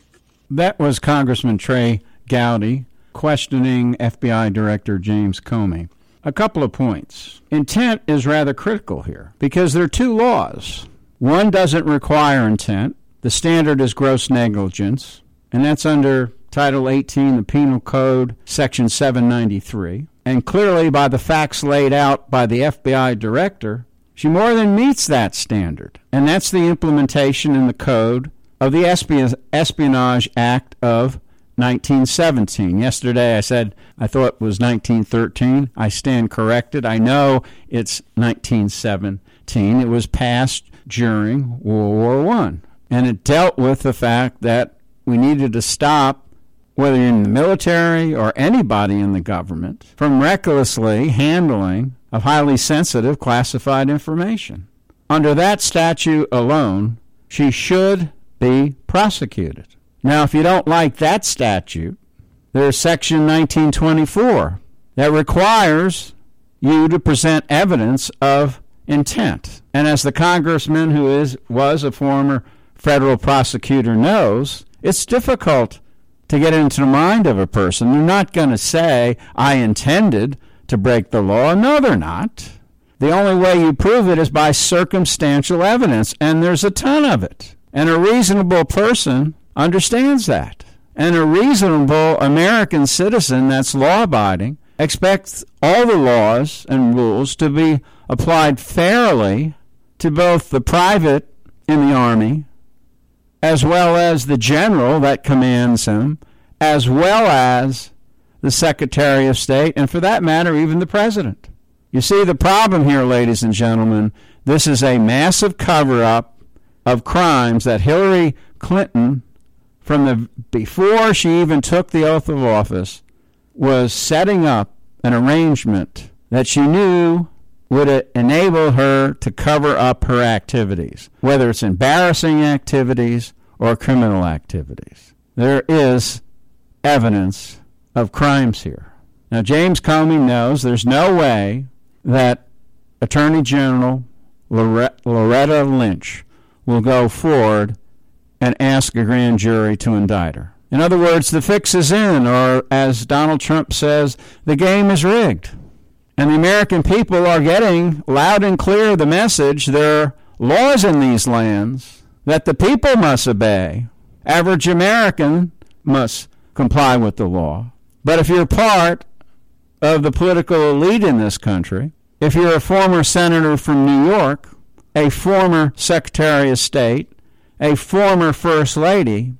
That was Congressman Trey Gowdy questioning F B I Director James Comey. A couple of points. Intent is rather critical here because there are two laws. One doesn't require intent. The standard is gross negligence, and that's under Title eighteen, the Penal Code, Section seven ninety-three. And clearly, by the facts laid out by the F B I director, she more than meets that standard. And that's the implementation in the code of the Espionage Act of nineteen seventeen. Yesterday I said I thought it was nineteen thirteen. I stand corrected. I know it's nineteen seventeen. It was passed during World War One. And it dealt with the fact that we needed to stop, whether you're in the military or anybody in the government, from recklessly handling of highly sensitive classified information. Under that statute alone, she should be prosecuted. Now, if you don't like that statute, there's Section nineteen twenty-four that requires you to present evidence of intent. And as the congressman who is was a former federal prosecutor knows, it's difficult to get into the mind of a person. They're not going to say, I intended to break the law. No, they're not. The only way you prove it is by circumstantial evidence, and there's a ton of it. And a reasonable person understands that. And a reasonable American citizen that's law-abiding expects all the laws and rules to be applied fairly to both the private in the Army as well as the general that commands him, as well as the Secretary of State, and for that matter, even the President. You see the problem here, ladies and gentlemen, this is a massive cover-up of crimes that Hillary Clinton, from the before she even took the oath of office, was setting up an arrangement that she knew would enable her to cover up her activities, whether it's embarrassing activities or criminal activities. There is evidence of crimes here. Now, James Comey knows there's no way that Attorney General Loretta Lynch will go forward and ask a grand jury to indict her. In other words, the fix is in, or as Donald Trump says, the game is rigged. And the American people are getting loud and clear the message. There are laws in these lands that the people must obey. Average American must comply with the law. But if you're part of the political elite in this country, if you're a former senator from New York, a former Secretary of State, a former First Lady,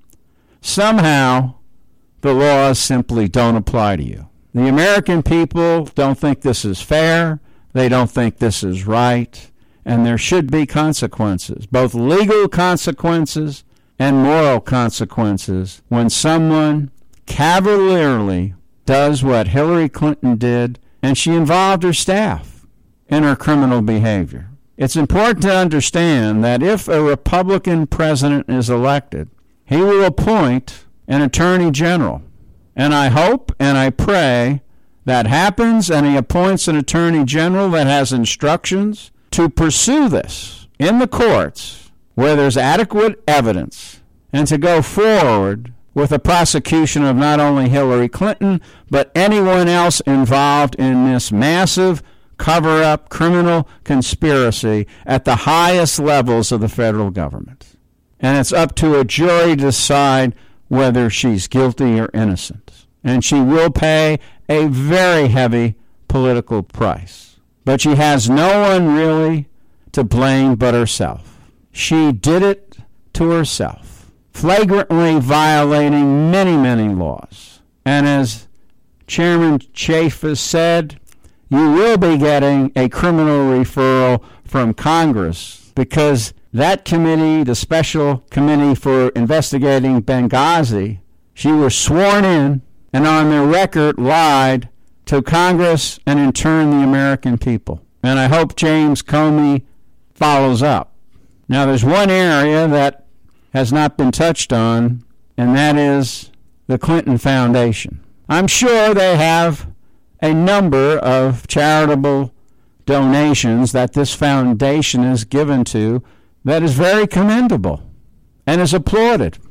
somehow the laws simply don't apply to you. The American people don't think this is fair. They don't think this is right. And there should be consequences, both legal consequences and moral consequences, when someone cavalierly does what Hillary Clinton did, and she involved her staff in her criminal behavior. It's important to understand that if a Republican president is elected, he will appoint an attorney general. And I hope and I pray that happens, and he appoints an attorney general that has instructions to pursue this in the courts where there's adequate evidence, and to go forward with a prosecution of not only Hillary Clinton, but anyone else involved in this massive cover-up criminal conspiracy at the highest levels of the federal government. And it's up to a jury to decide whether she's guilty or innocent. And she will pay a very heavy political price. But she has no one really to blame but herself. She did it to herself, flagrantly violating many, many laws. And as Chairman Chafee said, you will be getting a criminal referral from Congress, because that committee, the Special Committee for Investigating Benghazi, she was sworn in and on their record lied to Congress and in turn the American people. And I hope James Comey follows up. Now, there's one area that has not been touched on, and that is the Clinton Foundation. I'm sure they have a number of charitable donations that this foundation is given to that is very commendable and is applauded.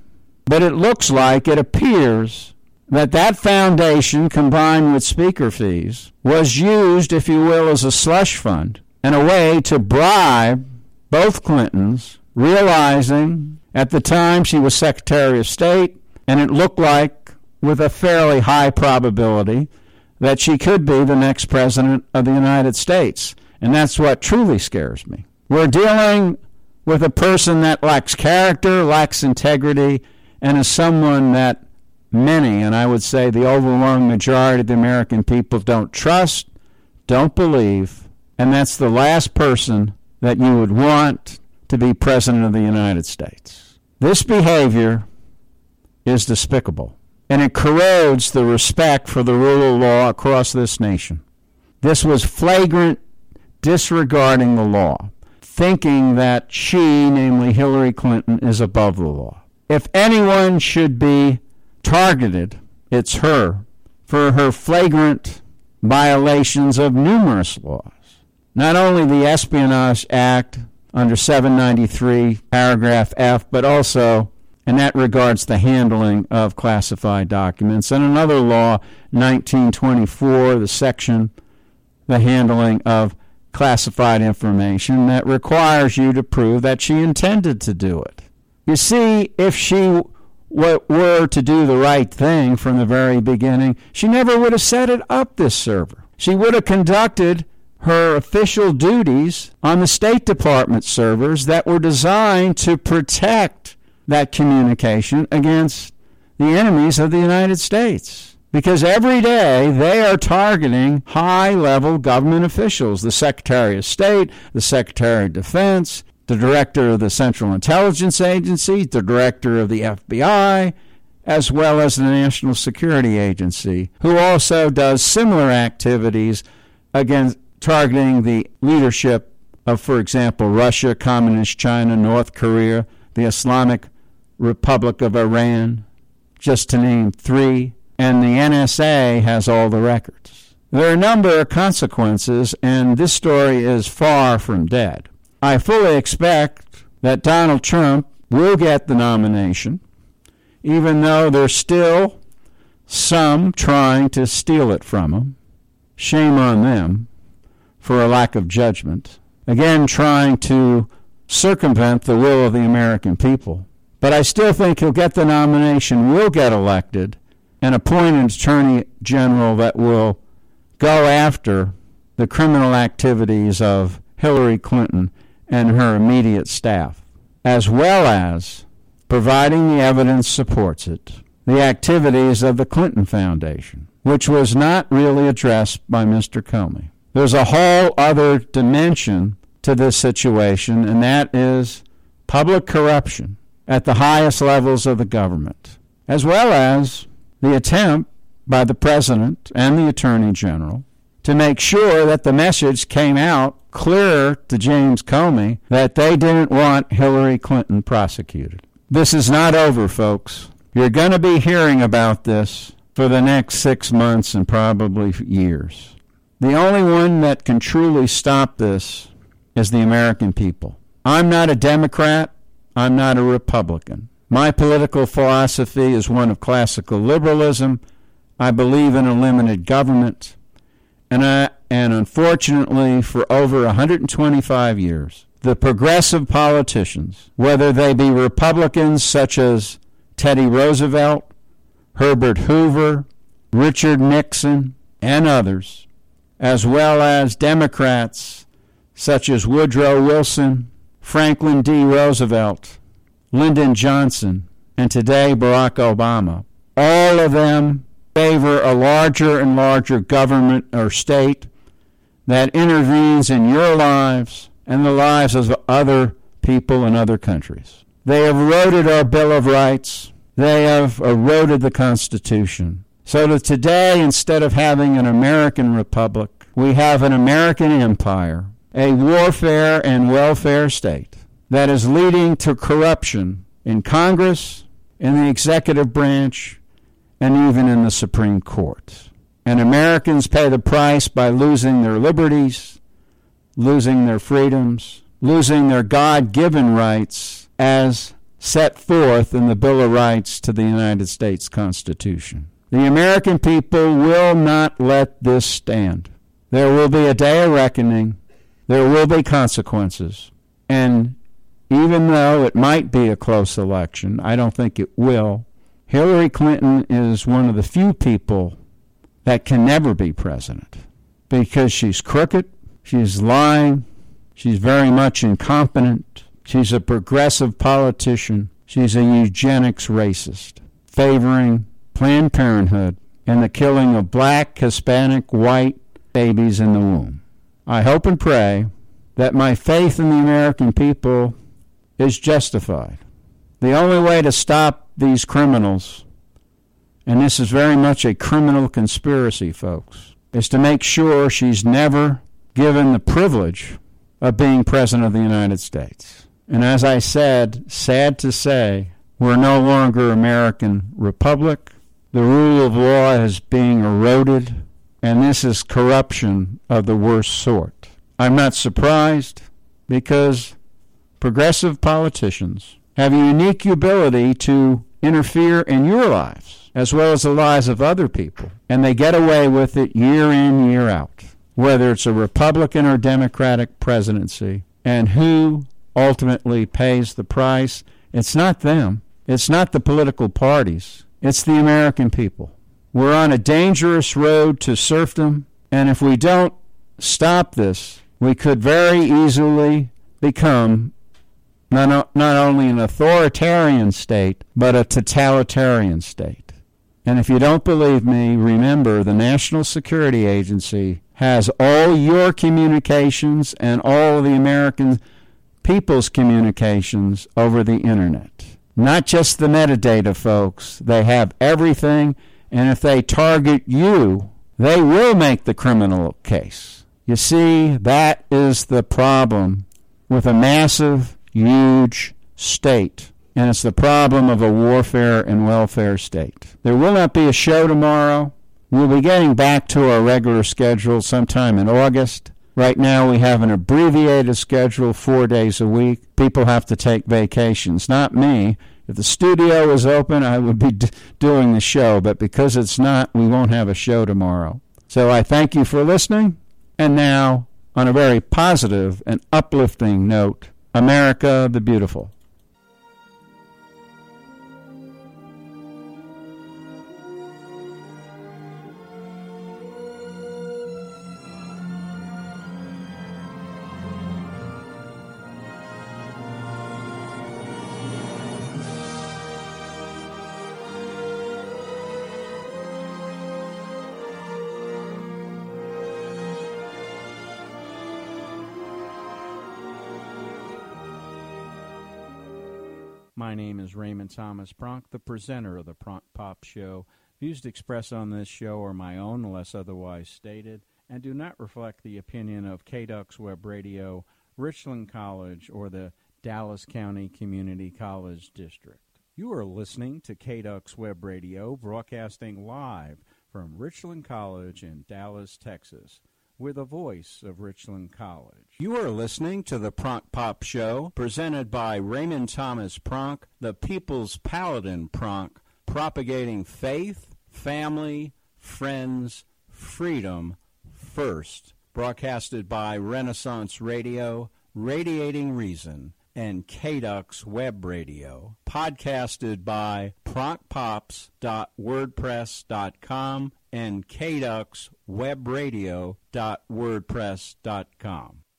But it looks like, it appears, that that foundation, combined with speaker fees, was used, if you will, as a slush fund and a way to bribe both Clintons, realizing at the time she was Secretary of State, and it looked like, with a fairly high probability, that she could be the next president of the United States. And that's what truly scares me. We're dealing with a person that lacks character, lacks integrity, and is someone that many, and I would say the overwhelming majority of the American people, don't trust, don't believe, and that's the last person that you would want to be president of the United States. This behavior is despicable, and it corrodes the respect for the rule of law across this nation. This was flagrant disregarding the law, thinking that she, namely Hillary Clinton, is above the law. If anyone should be targeted, it's her, for her flagrant violations of numerous laws. Not only the Espionage Act under seven ninety-three, paragraph F, but also, and that regards the handling of classified documents, and another law, nineteen twenty-four, the section, the handling of classified information, that requires you to prove that she intended to do it. You see, if she were to do the right thing from the very beginning, she never would have set it up, this server. She would have conducted her official duties on the State Department servers that were designed to protect that communication against the enemies of the United States. Because every day they are targeting high-level government officials, the Secretary of State, the Secretary of Defense, the Director of the Central Intelligence Agency, the Director of the F B I, as well as the National Security Agency, who also does similar activities against targeting the leadership of, for example, Russia, Communist China, North Korea, the Islamic Republic of Iran, just to name three, and the N S A has all the records. There are a number of consequences, and this story is far from dead. I fully expect that Donald Trump will get the nomination, even though there's still some trying to steal it from him. Shame on them for a lack of judgment. Again, trying to circumvent the will of the American people. But I still think he'll get the nomination, will get elected, and appoint an attorney general that will go after the criminal activities of Hillary Clinton and her immediate staff, as well as, providing the evidence supports it, the activities of the Clinton Foundation, which was not really addressed by Mister Comey. There's a whole other dimension to this situation, and that is public corruption at the highest levels of the government, as well as the attempt by the President and the Attorney General to make sure that the message came out clear to James Comey that they didn't want Hillary Clinton prosecuted. This is not over, folks. You're going to be hearing about this for the next six months and probably years. The only one that can truly stop this is the American people. I'm not a Democrat. I'm not a Republican. My political philosophy is one of classical liberalism. I believe in a limited government. And, I, and unfortunately, for over one hundred twenty-five years, the progressive politicians, whether they be Republicans such as Teddy Roosevelt, Herbert Hoover, Richard Nixon, and others, as well as Democrats such as Woodrow Wilson, Franklin D. Roosevelt, Lyndon Johnson, and today Barack Obama, all of them favor a larger and larger government or state that intervenes in your lives and the lives of other people in other countries. They have eroded our Bill of Rights. They have eroded the Constitution. So that today, instead of having an American republic, we have an American empire, a warfare and welfare state that is leading to corruption in Congress, in the executive branch, and even in the Supreme Court. And Americans pay the price by losing their liberties, losing their freedoms, losing their God-given rights as set forth in the Bill of Rights to the United States Constitution. The American people will not let this stand. There will be a day of reckoning. There will be consequences. And even though it might be a close election, I don't think it will, Hillary Clinton is one of the few people that can never be president because she's crooked, she's lying, she's very much incompetent, she's a progressive politician, she's a eugenics racist, favoring Planned Parenthood and the killing of black, Hispanic, white babies in the womb. I hope and pray that my faith in the American people is justified. The only way to stop these criminals, and this is very much a criminal conspiracy, folks, is to make sure she's never given the privilege of being President of the United States. And as I said, sad to say, we're no longer American republic. The rule of law is being eroded, and this is corruption of the worst sort. I'm not surprised because progressive politicians have a unique ability to interfere in your lives as well as the lives of other people, and they get away with it year in, year out, whether it's a Republican or Democratic presidency. And who ultimately pays the price? It's not them. It's not the political parties. It's the American people. We're on a dangerous road to serfdom, and if we don't stop this, we could very easily become not, not only an authoritarian state, but a totalitarian state. And if you don't believe me, remember the National Security Agency has all your communications and all of the American people's communications over the internet. Not just the metadata, folks. They have everything, and if they target you, they will make the criminal case. You see, that is the problem with a massive, huge state, and it's the problem of a warfare and welfare state. There will not be a show tomorrow. We'll be getting back to our regular schedule sometime in August. Right now we have an abbreviated schedule, four days a week. People have to take vacations, not me. If the studio was open, I would be d- doing the show, but because it's not, we won't have a show tomorrow. So I thank you for listening. And now, on a very positive and uplifting note, America the Beautiful. My name is Raymond Thomas Pronk, the presenter of the Pronk Pop Show. Views expressed on this show are my own unless otherwise stated and do not reflect the opinion of K D U X Web Radio, Richland College, or the Dallas County Community College District. You are listening to K D U X Web Radio, broadcasting live from Richland College in Dallas, Texas. We're the voice of Richland College. You are listening to the Pronk Pop Show, presented by Raymond Thomas Pronk, the People's Paladin Pronk, propagating faith, family, friends, freedom first. Broadcasted by Renaissance Radio, Radiating Reason, and K D U X Web Radio. Podcasted by pronk pops dot wordpress dot com and K D U X web radio dot wordpress dot com.